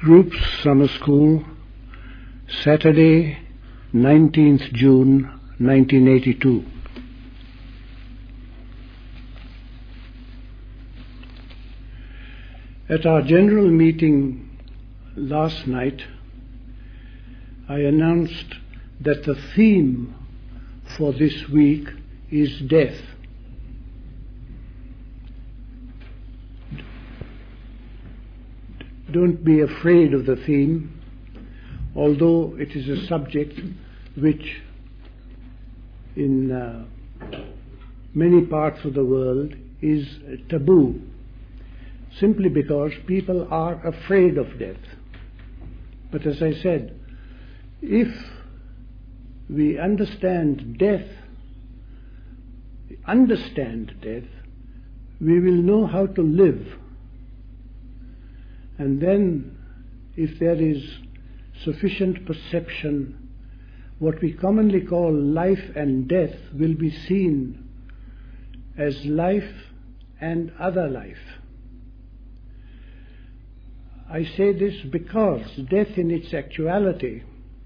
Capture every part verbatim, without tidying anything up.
Groups Summer School, Saturday, nineteenth June nineteen eighty-two. At our general meeting last night, I announced that the theme for this week is death. Don't be afraid of the theme, although it is a subject which in uh, many parts of the world is taboo, simply because people are afraid of death. But as I said, if we understand death, understand death, we will know how to live. And then, if there is sufficient perception, what we commonly call life and death will be seen as life and other life. I say this because death in its actuality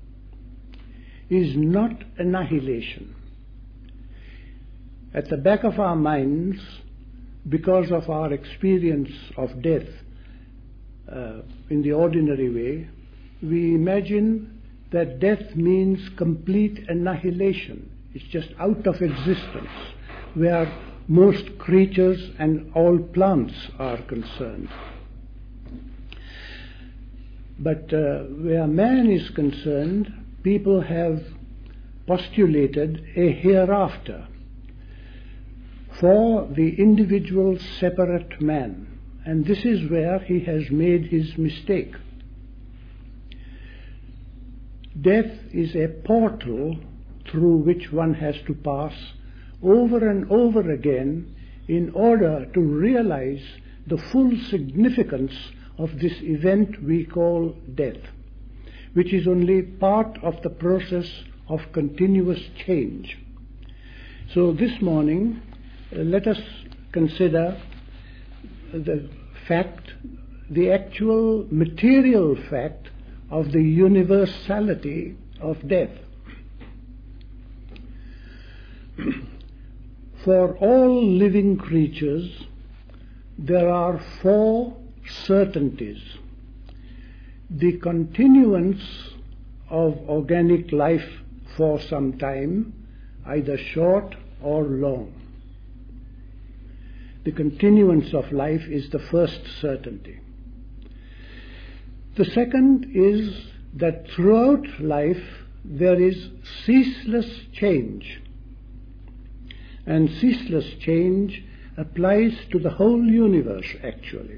is not annihilation. At the back of our minds, because of our experience of death, Uh, in the ordinary way, we imagine that death means complete annihilation. It's just out of existence, where most creatures and all plants are concerned. But uh, where man is concerned, people have postulated a hereafter for the individual separate man. And this is where he has made his mistake. Death is a portal through which one has to pass over and over again in order to realize the full significance of this event we call death, which is only part of the process of continuous change. So this morning, uh, let us consider the fact, the actual material fact of the universality of death. For all living creatures, there are four certainties: the continuance of organic life for some time, either short or long. The continuance of life is the first certainty. The second is that throughout life there is ceaseless change, and ceaseless change applies to the whole universe, actually.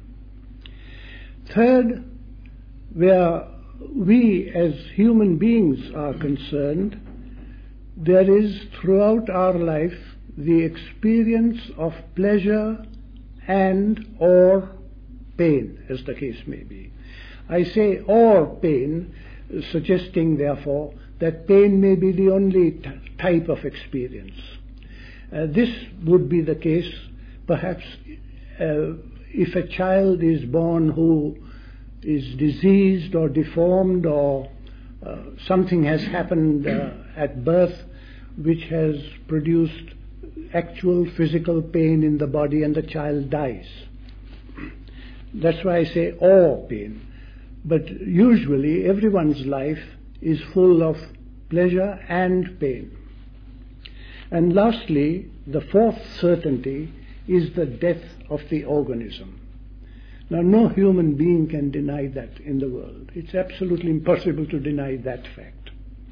Third, where we as human beings are concerned, there is throughout our life the experience of pleasure and or pain, as the case may be. I say or pain, suggesting therefore that pain may be the only t- type of experience. Uh, this would be the case perhaps uh, if a child is born who is diseased or deformed, or uh, something has happened uh, at birth which has produced actual physical pain in the body, and the child dies. That's why I say or pain. But usually everyone's life is full of pleasure and pain. And lastly, the fourth certainty is the death of the organism. Now, no human being can deny that in the world. It's absolutely impossible to deny that fact.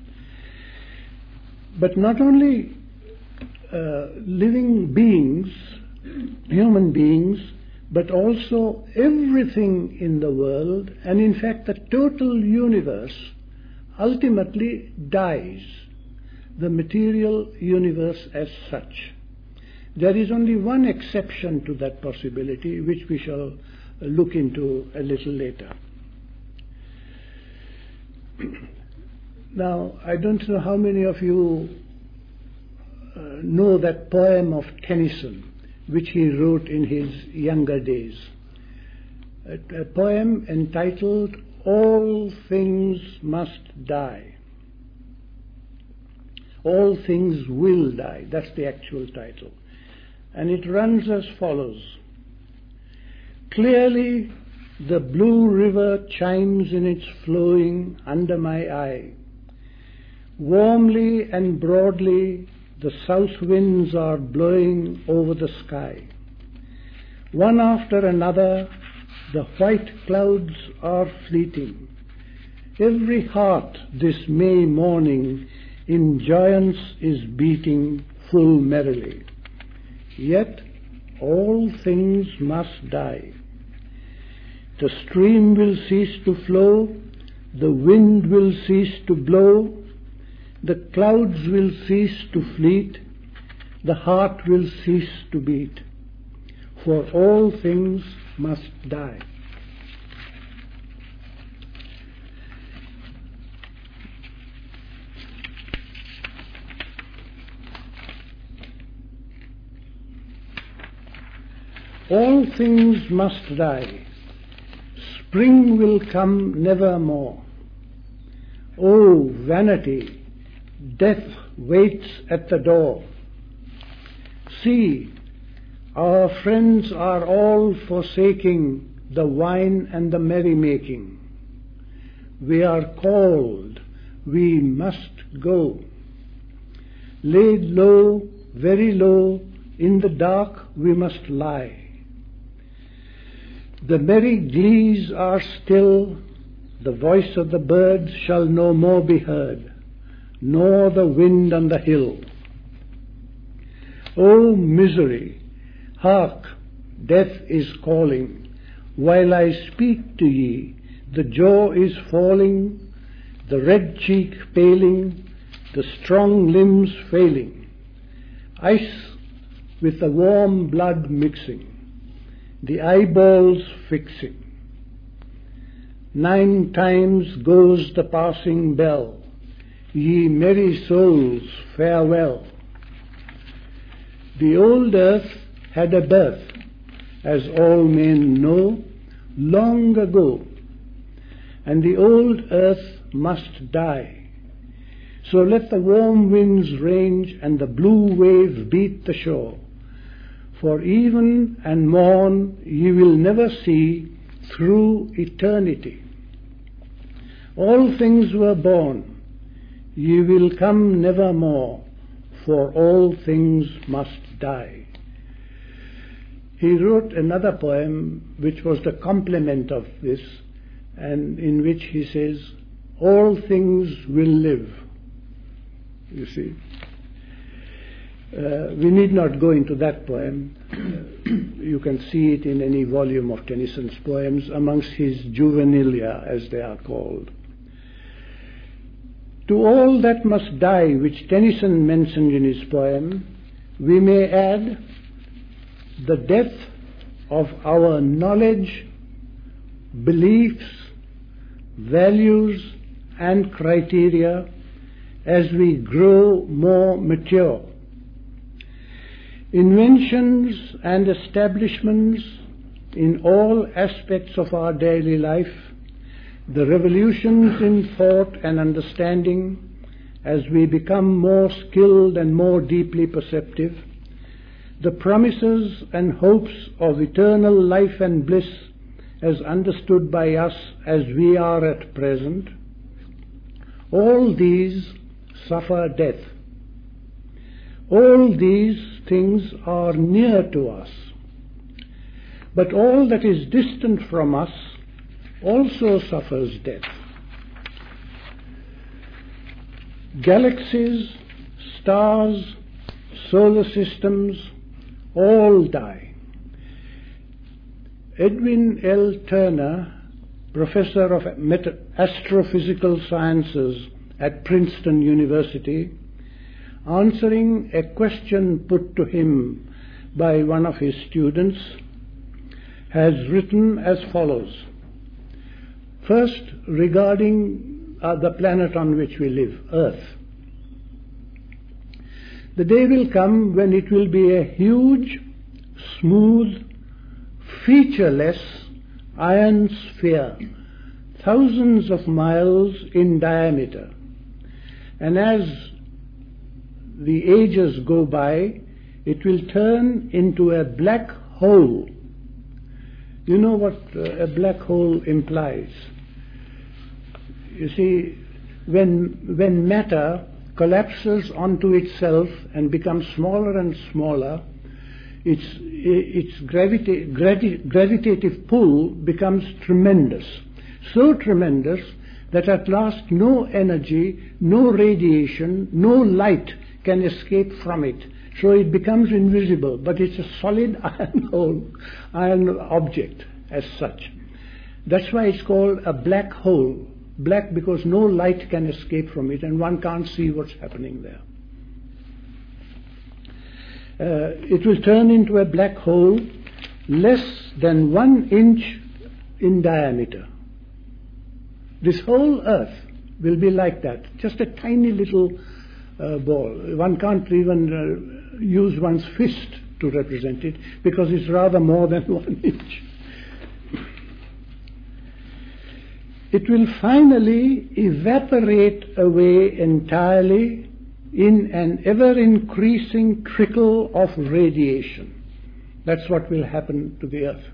But not only Uh, living beings, human beings, but also everything in the world, and in fact the total universe, ultimately dies, the material universe as such. There is only one exception to that possibility, which we shall look into a little later. Now, I don't know how many of you Uh, know that poem of Tennyson, which he wrote in his younger days. a, a poem entitled All Things Must Die. All Things Will Die, that's the actual title. And it runs as follows. Clearly the blue river chimes in its flowing under my eye. Warmly and broadly the south winds are blowing over the sky. One after another the white clouds are fleeting. Every heart this May morning in joyance is beating full merrily. Yet all things must die. The stream will cease to flow, the wind will cease to blow, the clouds will cease to fleet, the heart will cease to beat, for all things must die. All things must die. Spring will come never more. Oh, vanity, death waits at the door. See, our friends are all forsaking the wine and the merrymaking. We are called, we must go. Laid low, very low, in the dark we must lie. The merry glees are still, the voice of the birds shall no more be heard, nor the wind on the hill. O misery, hark, death is calling, while I speak to ye, the jaw is falling, the red cheek paling, the strong limbs failing, ice with the warm blood mixing, the eyeballs fixing. Nine times goes the passing bell, ye merry souls, farewell. The old earth had a birth, as all men know, long ago, and the old earth must die. So let the warm winds range and the blue wave beat the shore. For even and morn ye will never see through eternity. All things were born, ye will come never more, for all things must die. He wrote another poem which was the complement of this, and in which he says, all things will live. You see. Uh, we need not go into that poem. Uh, you can see it in any volume of Tennyson's poems, amongst his juvenilia, as they are called. To all that must die, which Tennyson mentioned in his poem, we may add the death of our knowledge, beliefs, values, and criteria as we grow more mature. Inventions and establishments in all aspects of our daily life, the revolutions in thought and understanding as we become more skilled and more deeply perceptive, the promises and hopes of eternal life and bliss as understood by us as we are at present, all these suffer death. All these things are near to us, but all that is distant from us also suffers death. Galaxies, stars, solar systems, all die. Edwin L. Turner, professor of astrophysical sciences at Princeton University, answering a question put to him by one of his students, has written as follows. First, regarding uh, the planet on which we live, Earth. The day will come when it will be a huge, smooth, featureless, iron sphere, thousands of miles in diameter. And as the ages go by, it will turn into a black hole. You know what uh, a black hole implies? You see, when, when matter collapses onto itself and becomes smaller and smaller, its, its gravita- gravi- gravitative pull becomes tremendous. So tremendous that at last no energy, no radiation, no light can escape from it. So it becomes invisible, but it's a solid iron hole, iron object as such. That's why it's called a black hole. Black because no light can escape from it and one can't see what's happening there. Uh, it will turn into a black hole less than one inch in diameter. This whole Earth will be like that, just a tiny little uh, ball. One can't even uh, use one's fist to represent it because it's rather more than one inch. It will finally evaporate away entirely in an ever-increasing trickle of radiation. That's what will happen to the Earth.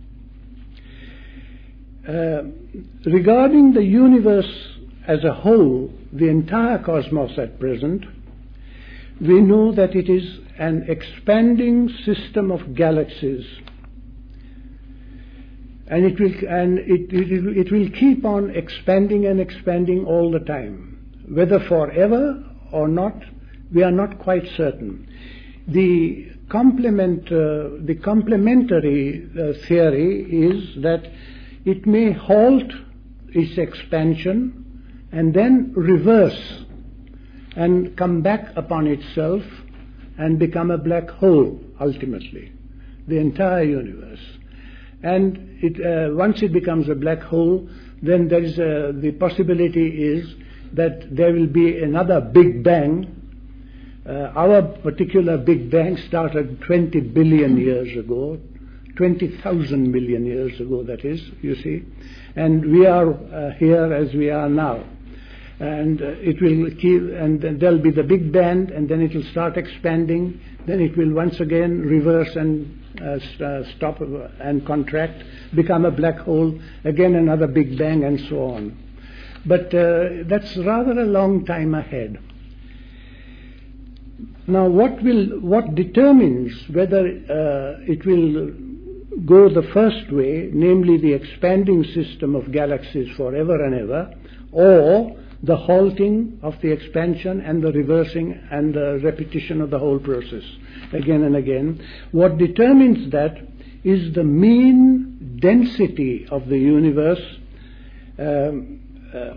Uh, regarding the universe as a whole, the entire cosmos at present, we know that it is an expanding system of galaxies. And it will, and it, it, it will keep on expanding and expanding all the time. Whether forever or not, we are not quite certain. The complement, uh, the complementary uh, theory is that it may halt its expansion and then reverse and come back upon itself and become a black hole ultimately, the entire universe. And it, uh, once it becomes a black hole, then there is a, the possibility is that there will be another Big Bang. Uh, our particular Big Bang started twenty billion years ago, twenty thousand million years ago, that is, you see. And we are uh, here as we are now. And uh, it will keep, and then there'll be the Big Bang, and then it will start expanding, then it will once again reverse and uh, st- uh, stop and contract, become a black hole, again another Big Bang, and so on. But uh, that's rather a long time ahead. Now, what will, what determines whether uh, it will go the first way, namely the expanding system of galaxies forever and ever, or the halting of the expansion and the reversing and the repetition of the whole process again and again. What determines that is the mean density of the universe, um, uh,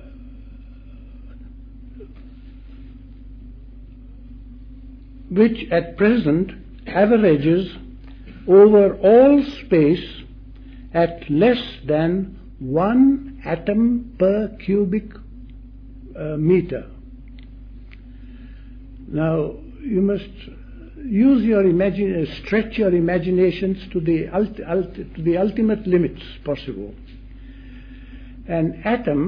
which at present averages over all space at less than one atom per cubic Uh, meter. Now, you must use your imagine, uh, stretch your imaginations to the ult- ult- to the ultimate limits possible. An atom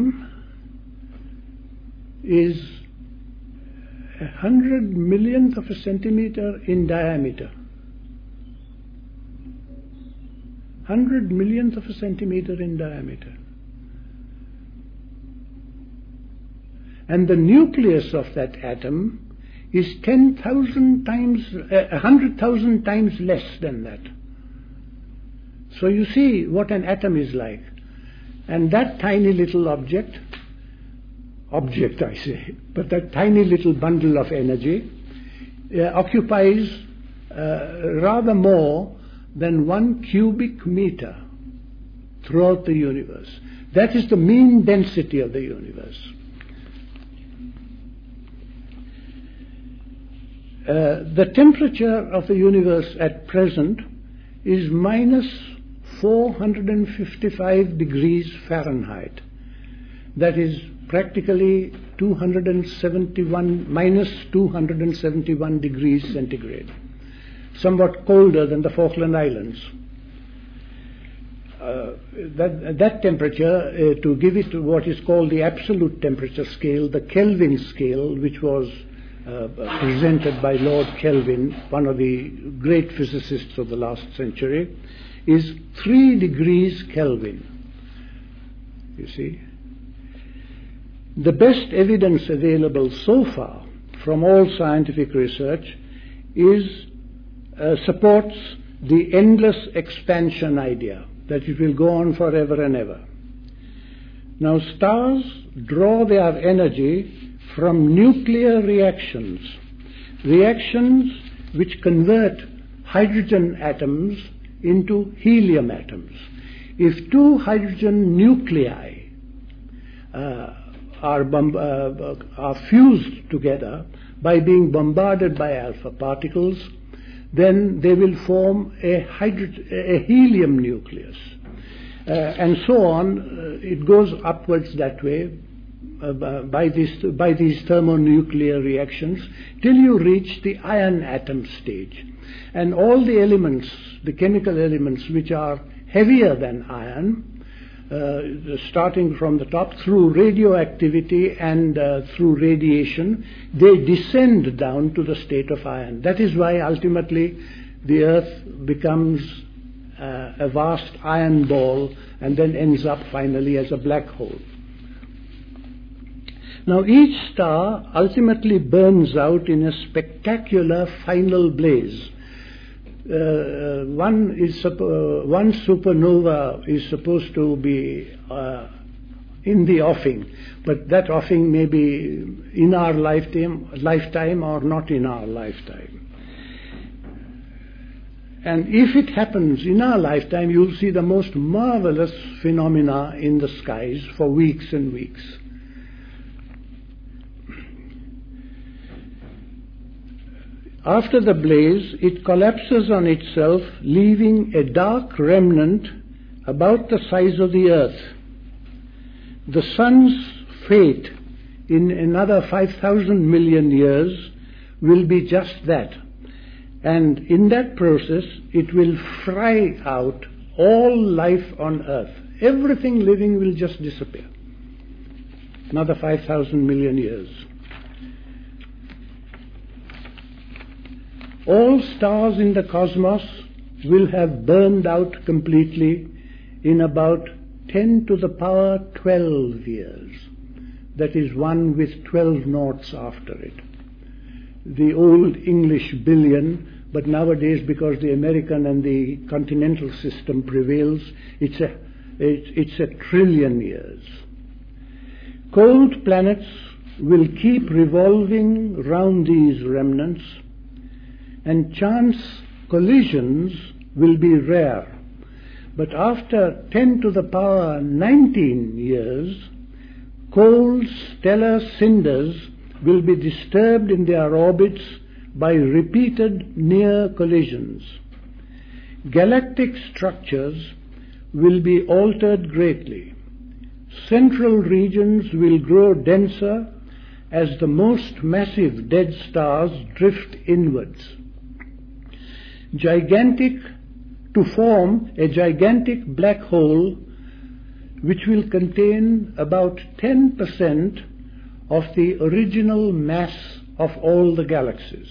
is a hundred millionth of a centimeter in diameter. Hundred millionth of a centimeter in diameter. And the nucleus of that atom is ten thousand times, uh, one hundred thousand times less than that. So you see what an atom is like. And that tiny little object, object I say, but that tiny little bundle of energy uh, occupies uh, rather more than one cubic meter throughout the universe. That is the mean density of the universe. Uh, the temperature of the universe at present is minus four hundred fifty-five degrees Fahrenheit. That is practically two hundred seventy-one, minus two hundred seventy-one degrees centigrade. Somewhat colder than the Falkland Islands. uh, that, that temperature, uh, to give it what is called the absolute temperature scale, the Kelvin scale, which was uh, presented by Lord Kelvin, one of the great physicists of the last century, is three degrees Kelvin. You see? The best evidence available so far from all scientific research is uh, supports the endless expansion idea, that it will go on forever and ever. Now, stars draw their energy from nuclear reactions, reactions which convert hydrogen atoms into helium atoms. If two hydrogen nuclei uh, are, bomb- uh, are fused together by being bombarded by alpha particles, then they will form a, hydrogen, a helium nucleus. Uh, and so on, uh, it goes upwards that way uh, by, this, by these thermonuclear reactions till you reach the iron atom stage. And all the elements, the chemical elements which are heavier than iron, Uh, starting from the top through radioactivity and uh, through radiation, they descend down to the state of iron. That is why ultimately the Earth becomes uh, a vast iron ball and then ends up finally as a black hole. Now, each star ultimately burns out in a spectacular final blaze. Uh, one is uh, one supernova is supposed to be uh, in the offing, but that offing may be in our lifetime, lifetime or not in our lifetime. And if it happens in our lifetime, you'll see the most marvelous phenomena in the skies for weeks and weeks. After the blaze, it collapses on itself, leaving a dark remnant about the size of the Earth. The Sun's fate in another five thousand million years will be just that. And in that process, it will fry out all life on Earth. Everything living will just disappear. Another five thousand million years. All stars in the cosmos will have burned out completely in about ten to the power twelve years. That is one with twelve noughts after it. The old English billion, but nowadays because the American and the continental system prevails, it's a, it's a trillion years. Cold planets will keep revolving round these remnants, and chance collisions will be rare. But after ten to the power nineteen years, cold stellar cinders will be disturbed in their orbits by repeated near collisions. Galactic structures will be altered greatly. Central regions will grow denser as the most massive dead stars drift inwards. Gigantic, to form a gigantic black hole which will contain about ten percent of the original mass of all the galaxies.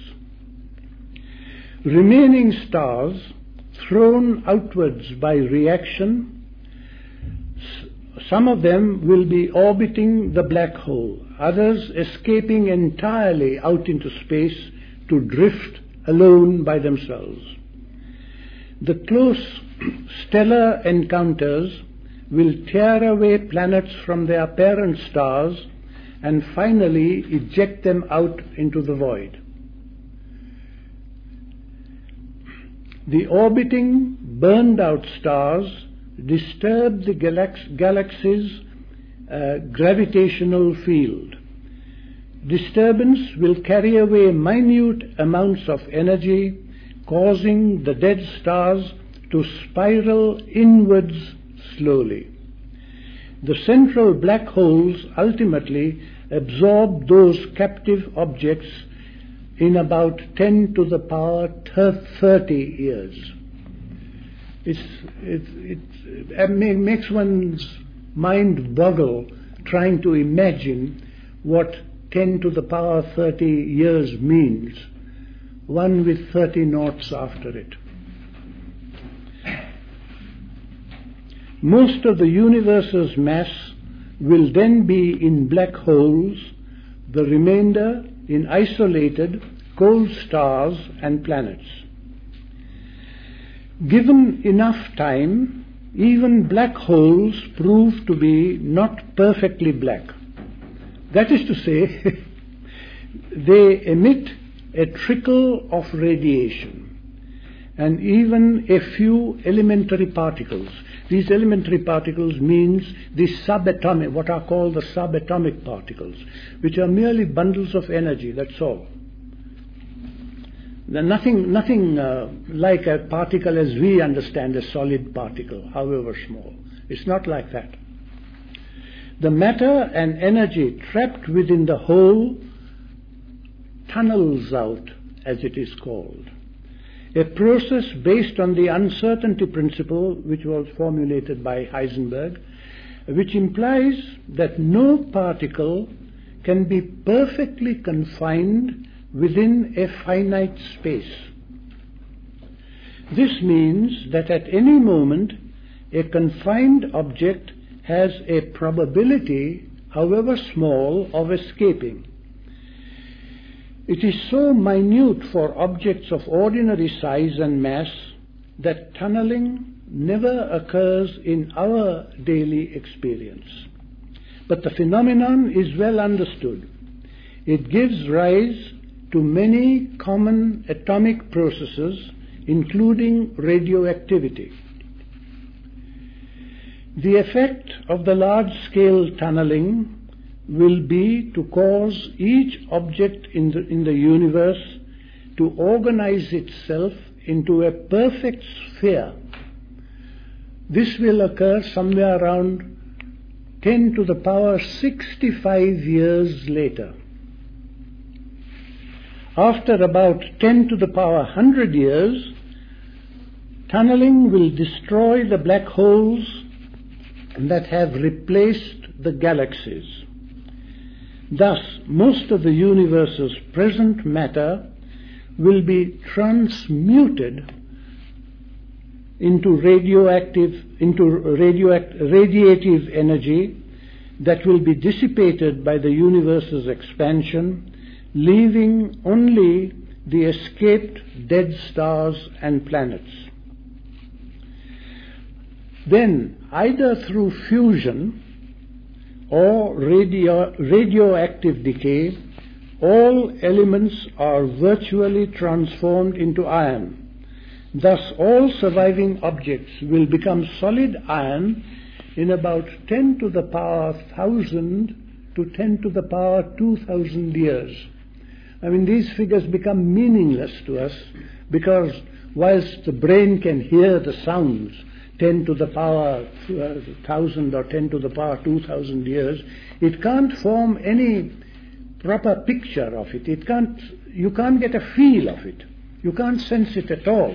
Remaining stars, thrown outwards by reaction, some of them will be orbiting the black hole, others escaping entirely out into space to drift alone by themselves. The close stellar encounters will tear away planets from their parent stars and finally eject them out into the void. The orbiting, burned-out stars disturb the galax- galaxy's uh, gravitational field. Disturbance will carry away minute amounts of energy, causing the dead stars to spiral inwards slowly. The central black holes ultimately absorb those captive objects in about ten to the power thirty years. It's, it, it, it makes one's mind boggle trying to imagine what ten to the power thirty years means, one with thirty noughts after it. Most of the universe's mass will then be in black holes, the remainder in isolated cold stars and planets. Given enough time, even black holes prove to be not perfectly black. That is to say, they emit a trickle of radiation and even a few elementary particles. These elementary particles means the subatomic, what are called the subatomic particles, which are merely bundles of energy, that's all. Nothing, nothing uh, like a particle as we understand a solid particle, however small. It's not like that. The matter and energy trapped within the whole tunnels out, as it is called. A process based on the uncertainty principle, which was formulated by Heisenberg, which implies that no particle can be perfectly confined within a finite space. This means that at any moment a confined object has a probability, however small, of escaping. It is so minute for objects of ordinary size and mass that tunneling never occurs in our daily experience. But the phenomenon is well understood. It gives rise to many common atomic processes, including radioactivity. The effect of the large-scale tunneling will be to cause each object in the, in the universe to organize itself into a perfect sphere. This will occur somewhere around ten to the power sixty-five years later. After about ten to the power one hundred years, tunneling will destroy the black holes that have replaced the galaxies. Thus, most of the universe's present matter will be transmuted into radioactive, into radioact, radiative energy that will be dissipated by the universe's expansion, leaving only the escaped dead stars and planets. Then, either through fusion or radio, radioactive decay, all elements are virtually transformed into iron. Thus, all surviving objects will become solid iron in about ten to the power one thousand to ten to the power two thousand years. I mean, these figures become meaningless to us because whilst the brain can hear the sounds, ten to the power one thousand or ten to the power two thousand years, it can't form any proper picture of it. It can't, you can't get a feel of it. You can't sense it at all.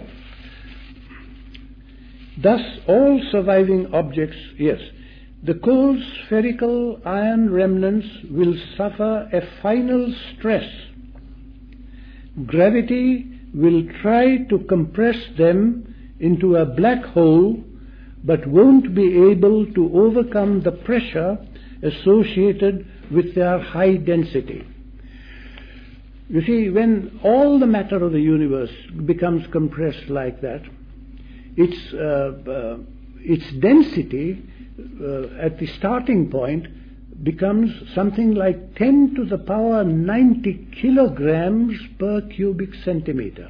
Thus, all surviving objects, yes, the cold spherical iron remnants will suffer a final stress. Gravity will try to compress them into a black hole, but won't be able to overcome the pressure associated with their high density. You see, when all the matter of the universe becomes compressed like that, its, uh, uh, its density uh, at the starting point becomes something like ten to the power ninety kilograms per cubic centimeter.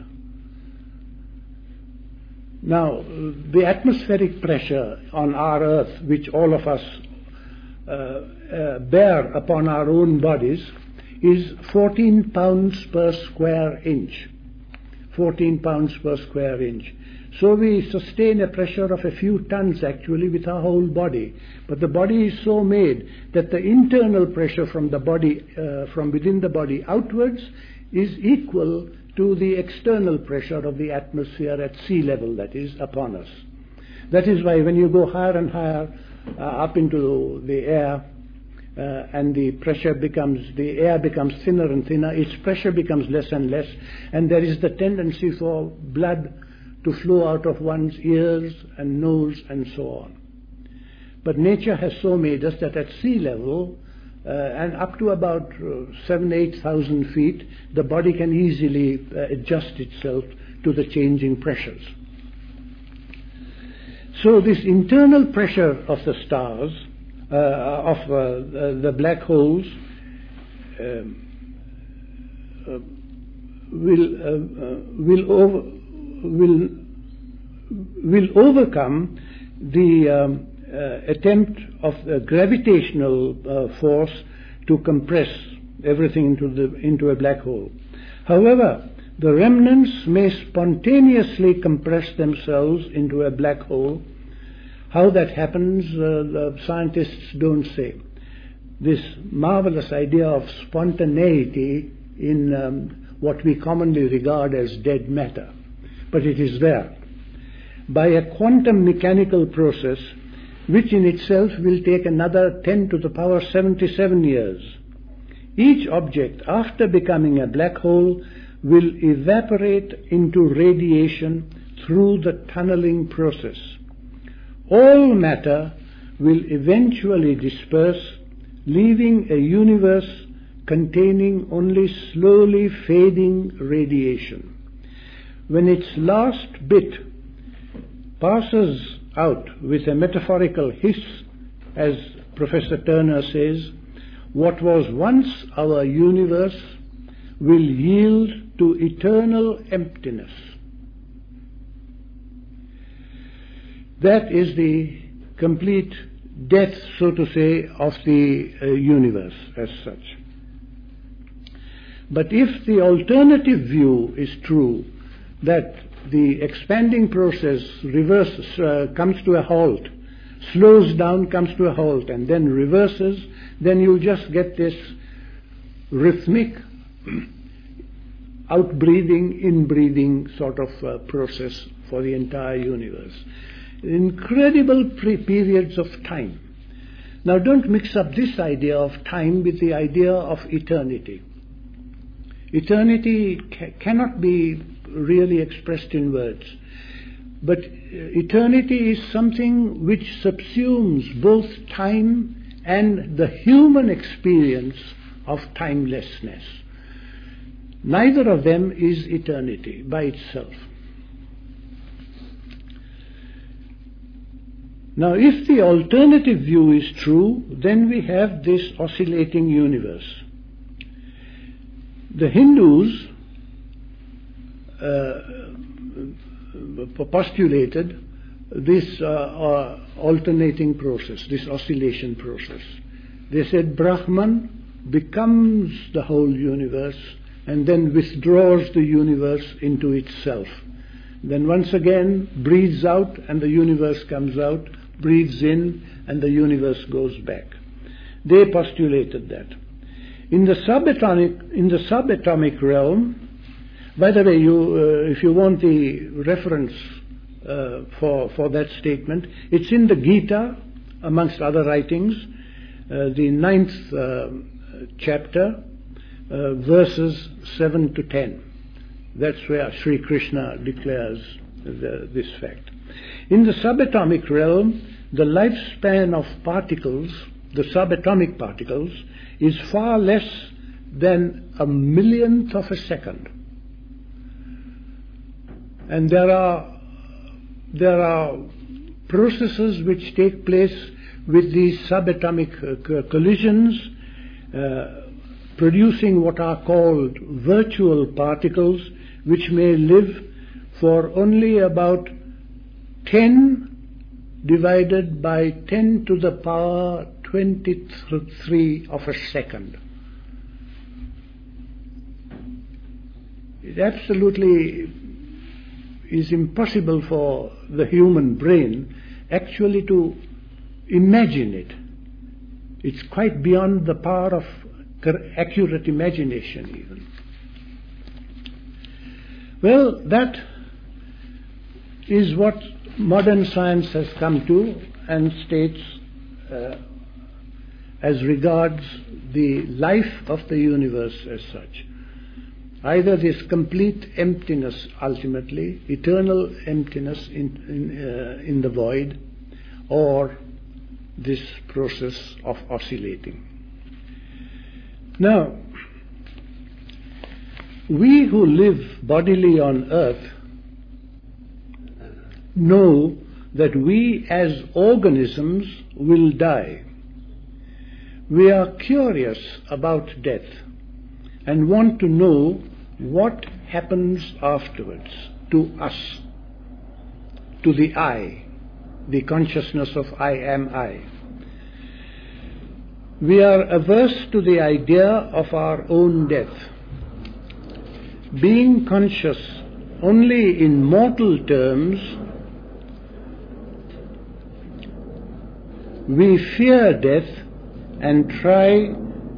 Now, the atmospheric pressure on our Earth, which all of us uh, uh, bear upon our own bodies, is fourteen pounds per square inch. fourteen pounds per square inch. So we sustain a pressure of a few tons actually with our whole body. But the body is so made that the internal pressure from the body, uh, from within the body outwards, is equal to the external pressure of the atmosphere at sea level, that is, upon us. That is why when you go higher and higher uh, up into the air, uh, and the pressure becomes, the air becomes thinner and thinner, its pressure becomes less and less, and there is the tendency for blood to flow out of one's ears and nose and so on. But nature has so made us that at sea level, uh, and up to about uh, seven, eight thousand feet, the body can easily uh, adjust itself to the changing pressures. So this internal pressure of the stars, uh, of uh, the black holes, um, uh, will uh, uh, will over, will will overcome the um, uh, attempt of the gravitational uh, force to compress everything into the into a black hole. However, the remnants may spontaneously compress themselves into a black hole. How that happens, uh, the scientists don't say. This marvelous idea of spontaneity in um, what we commonly regard as dead matter, but it is there. By a quantum mechanical process, which in itself will take another ten to the power seventy-seven years, each object, after becoming a black hole, will evaporate into radiation through the tunneling process. All matter will eventually disperse, leaving a universe containing only slowly fading radiation. When its last bit passes out with a metaphorical hiss, as Professor Turner says, what was once our universe will yield to eternal emptiness. That is the complete death, so to say, of the uh, universe as such. But if the alternative view is true, that the expanding process reverses, uh, comes to a halt, slows down, comes to a halt, and then reverses, then you just get this rhythmic out-breathing, in-breathing sort of uh, process for the entire universe. Incredible pre- periods of time. Now don't mix up this idea of time with the idea of eternity. Eternity ca- cannot be really expressed in words, but eternity is something which subsumes both time and the human experience of timelessness. Neither of them is eternity by itself. Now, if the alternative view is true, then we have this oscillating universe. The Hindus uh, postulated this uh, uh, alternating process, this oscillation process. They said Brahman becomes the whole universe and then withdraws the universe into itself. Then once again breathes out and the universe comes out, breathes in and the universe goes back. They postulated that. In the subatomic, in the subatomic realm, by the way, you, uh, if you want the reference uh, for, for that statement, it's in the Gita, amongst other writings, uh, the ninth uh, chapter, uh, verses seven to ten. That's where Sri Krishna declares the, this fact. In the subatomic realm, the lifespan of particles, the subatomic particles, is far less than a millionth of a second. And there are there are processes which take place with these subatomic uh, collisions, uh, producing what are called virtual particles, which may live for only about ten divided by ten to the power twenty-three of a second. It absolutely is impossible for the human brain actually to imagine it. It's quite beyond the power of accurate imagination even. Well, that is what modern science has come to and states uh, as regards the life of the universe as such. Either this complete emptiness ultimately, eternal emptiness in, in, uh, in the void, or this process of oscillating. Now, we who live bodily on earth know that we as organisms will die. We are curious about death and want to know what happens afterwards to us, to the I, the consciousness of I am I. We are averse to the idea of our own death. Being conscious only in mortal terms, we fear death and try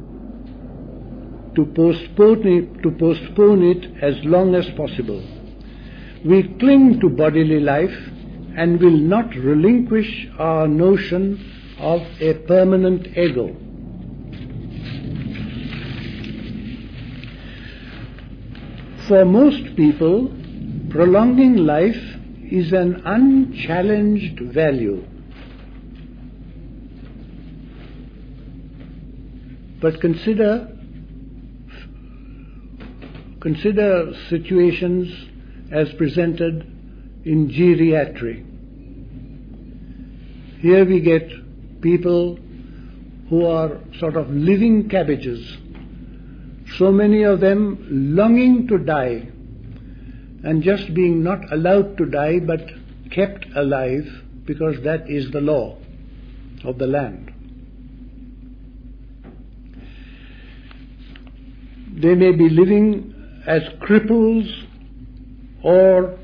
to postpone it, to postpone it as long as possible. We cling to bodily life and will not relinquish our notion of a permanent ego. For most people, prolonging life is an unchallenged value. But consider consider situations as presented in geriatry. Here we get people who are sort of living cabbages, so many of them longing to die and just being not allowed to die but kept alive because that is the law of the land. They may be living as cripples or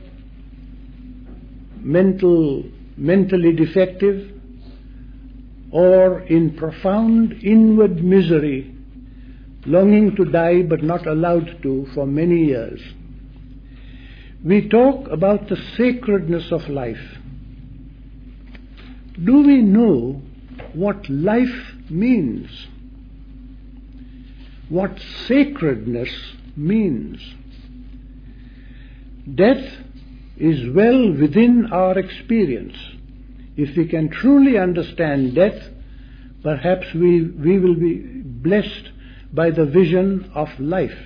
mental, mentally defective, or in profound inward misery, longing to die but not allowed to for many years. We talk about the sacredness of life. Do we know what life means? What sacredness means? Death is well within our experience. If we can truly understand death, perhaps we, we will be blessed by the vision of life.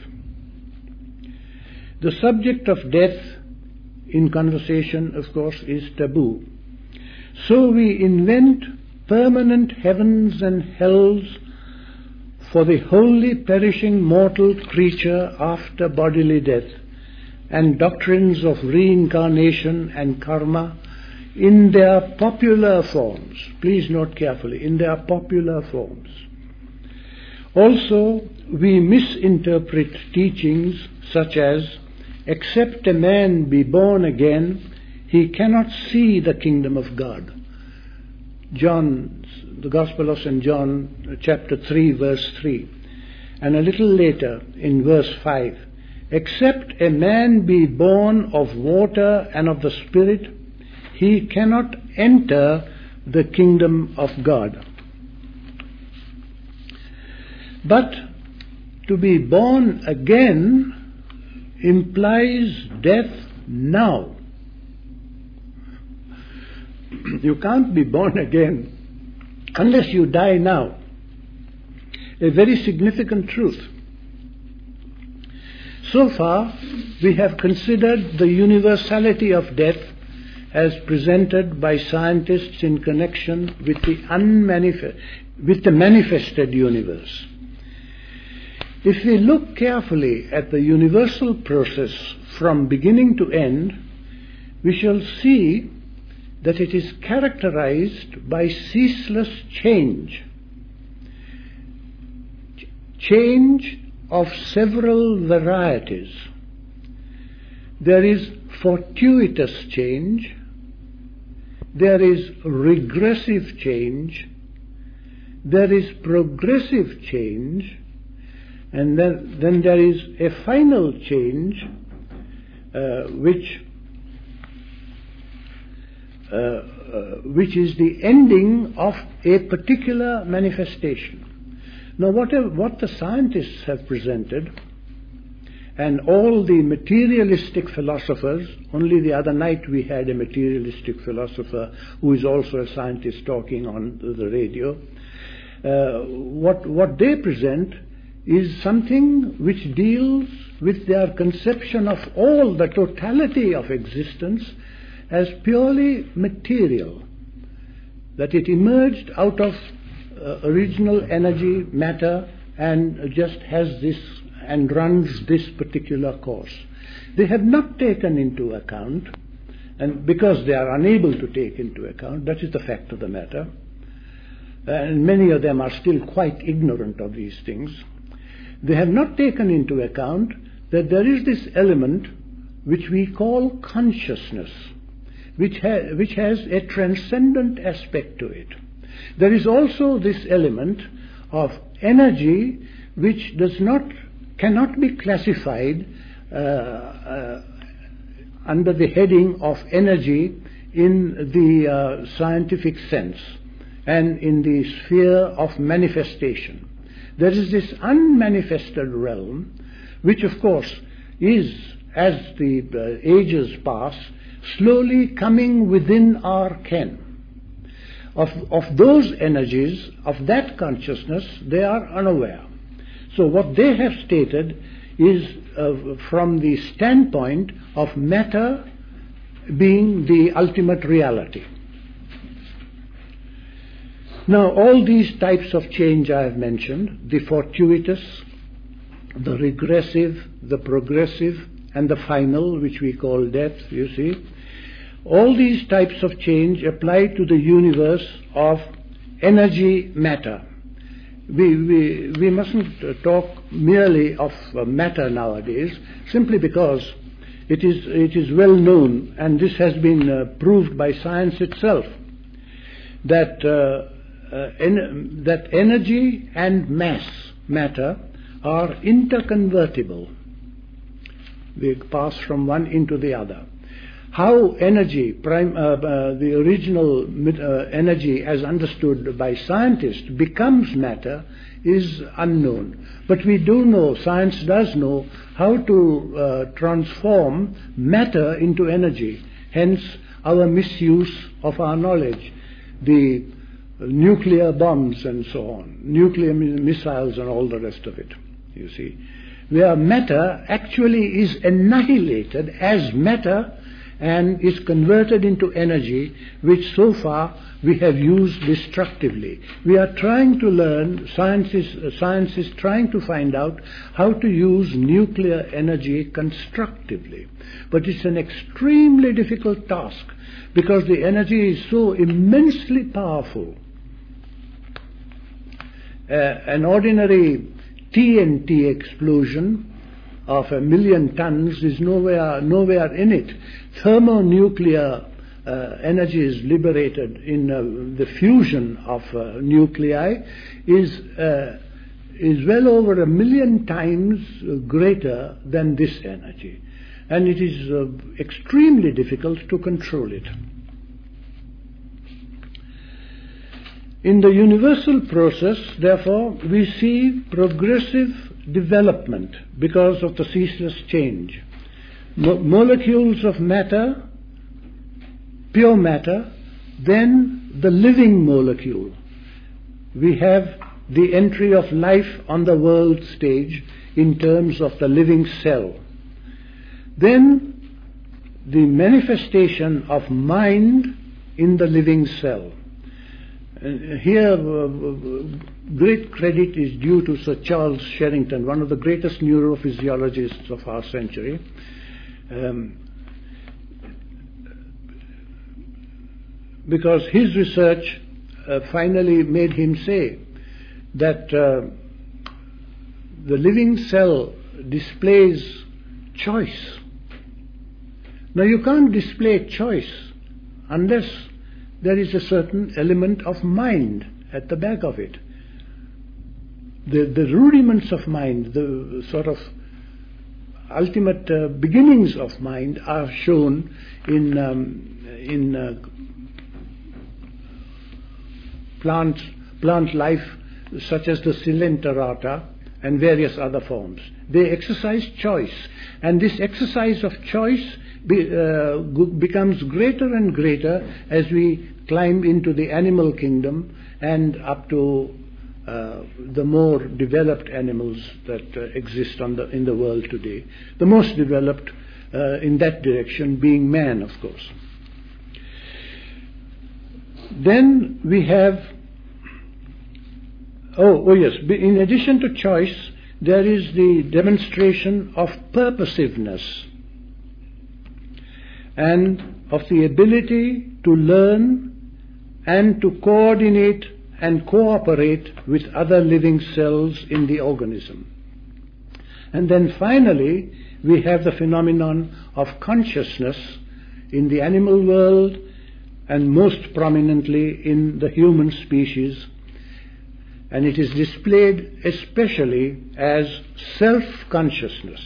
The subject of death in conversation, of course, is taboo. So we invent permanent heavens and hells for the wholly perishing mortal creature after bodily death, and doctrines of reincarnation and karma in their popular forms. Please note carefully, in their popular forms. Also, we misinterpret teachings such as, except a man be born again, he cannot see the kingdom of God. John, the Gospel of Saint John, chapter three, verse three. And a little later, in verse five, except a man be born of water and of the Spirit, he cannot enter the kingdom of God. But to be born again implies death now. You can't be born again unless you die now. A very significant truth. So far, we have considered the universality of death as presented by scientists in connection with the unmanifest, with the manifested universe. If we look carefully at the universal process from beginning to end, we shall see that it is characterized by ceaseless change. Change of several varieties. There is fortuitous change, there is regressive change, there is progressive change, and then, then there is a final change uh, which uh, uh, which is the ending of a particular manifestation. Now, whatever, what the scientists have presented, and all the materialistic philosophers, only the other night we had a materialistic philosopher who is also a scientist talking on the radio, uh, what, what they present is something which deals with their conception of all the totality of existence as purely material, that it emerged out of uh, original energy, matter, and just has this and runs this particular course. They have not taken into account, and because they are unable to take into account, that is the fact of the matter, and many of them are still quite ignorant of these things, they have not taken into account that there is this element which we call consciousness, which, ha- which has a transcendent aspect to it. There is also this element of energy which does not, cannot be classified uh, uh, under the heading of energy in the uh, scientific sense and in the sphere of manifestation. There is this unmanifested realm, which of course is, as the uh, ages pass, slowly coming within our ken. Of, of those energies, of that consciousness, they are unaware. So what they have stated is uh, from the standpoint of matter being the ultimate reality. Now, all these types of change I have mentioned, the fortuitous, the regressive, the progressive, and the final, which we call death, you see, all these types of change apply to the universe of energy matter. We, we, we mustn't talk merely of uh, matter nowadays, simply because it is, it is well known, and this has been uh, proved by science itself, that uh, Uh, en- that energy and mass, matter, are interconvertible. They pass from one into the other. How energy, prime, uh, uh, the original uh, energy as understood by scientists, becomes matter is unknown. But we do know, science does know, how to uh, transform matter into energy. Hence our misuse of our knowledge. The nuclear bombs and so on, nuclear mi- missiles and all the rest of it, you see, where matter actually is annihilated as matter and is converted into energy, which so far we have used destructively. We are trying to learn, science is, uh, science is trying to find out how to use nuclear energy constructively. But it's an extremely difficult task, because the energy is so immensely powerful. Uh, an ordinary T N T explosion of a million tons is nowhere, nowhere in it. Thermonuclear uh, energy is liberated in uh, the fusion of uh, nuclei is, uh, is well over a million times greater than this energy. And it is uh, extremely difficult to control it. In the universal process, therefore, we see progressive development because of the ceaseless change. Mo- molecules of matter, pure matter, then the living molecule. We have the entry of life on the world stage in terms of the living cell. Then the manifestation of mind in the living cell. Uh, here, uh, great credit is due to Sir Charles Sherrington, one of the greatest neurophysiologists of our century. Um, because his research uh, finally made him say that uh, the living cell displays choice. Now, you can't display choice unless there is a certain element of mind at the back of it. The, the rudiments of mind, the sort of ultimate uh, beginnings of mind are shown in, um, in uh, plant, plant life such as the Coelenterata and various other forms. They exercise choice, and this exercise of choice be, uh, becomes greater and greater as we climb into the animal kingdom and up to uh, the more developed animals that uh, exist on the, in the world today. The most developed uh, in that direction being man, of course. Then we have, oh, oh yes, in addition to choice, there is the demonstration of purposiveness and of the ability to learn and to coordinate and cooperate with other living cells in the organism. And then finally, we have the phenomenon of consciousness in the animal world and most prominently in the human species, and it is displayed especially as self-consciousness.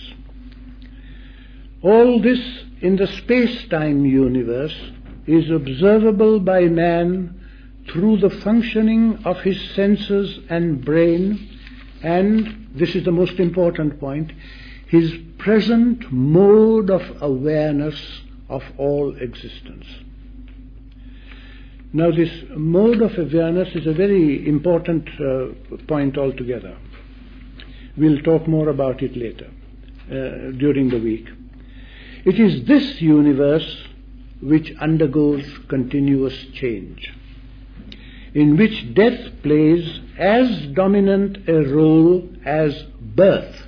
All this in the space-time universe is observable by man through the functioning of his senses and brain, and, this is the most important point, his present mode of awareness of all existence. Now, this mode of awareness is a very important uh, point altogether. We'll talk more about it later, uh, during the week. It is this universe which undergoes continuous change, in which death plays as dominant a role as birth.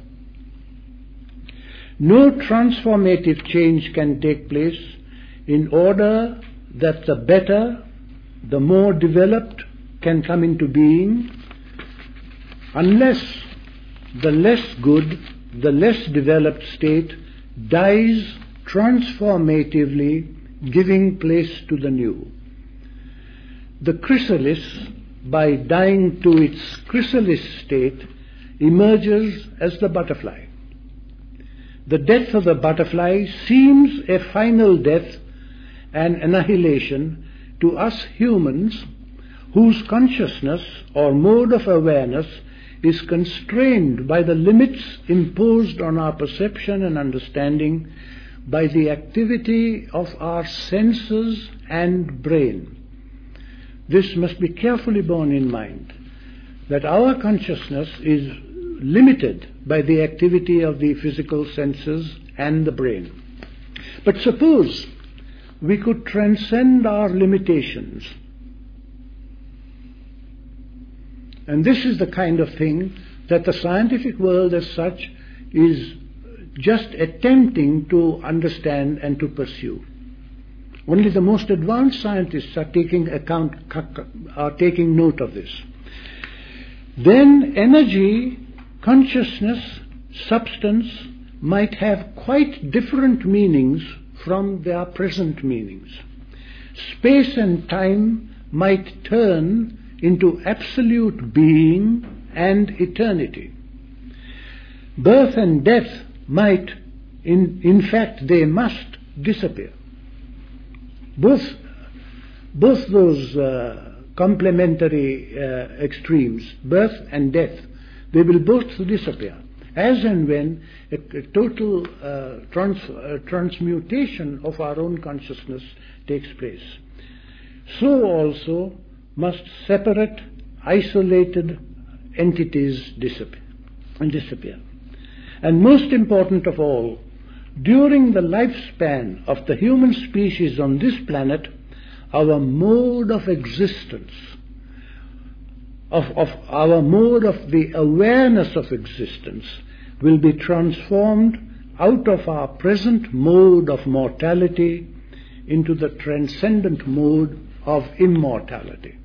No transformative change can take place in order that the better, the more developed can come into being, unless the less good, the less developed state dies transformatively, giving place to the new. The chrysalis, by dying to its chrysalis state, emerges as the butterfly. The death of the butterfly seems a final death and annihilation to us humans, whose consciousness or mode of awareness is constrained by the limits imposed on our perception and understanding by the activity of our senses and brain. This must be carefully borne in mind, that our consciousness is limited by the activity of the physical senses and the brain. But suppose we could transcend our limitations. And this is the kind of thing that the scientific world as such is just attempting to understand and to pursue. Only the most advanced scientists are taking account, are taking note of this. Then energy, consciousness, substance might have quite different meanings from their present meanings. Space and time might turn into absolute being and eternity. Birth and death might, in, in fact they must, disappear. Both, both those uh, complementary uh, extremes, birth and death, they will both disappear, as and when a, a total uh, trans, uh, transmutation of our own consciousness takes place. So also must separate, isolated entities disappear and disappear. And most important of all, during the lifespan of the human species on this planet, our mode of existence, of, of our mode of the awareness of existence, will be transformed out of our present mode of mortality into the transcendent mode of immortality.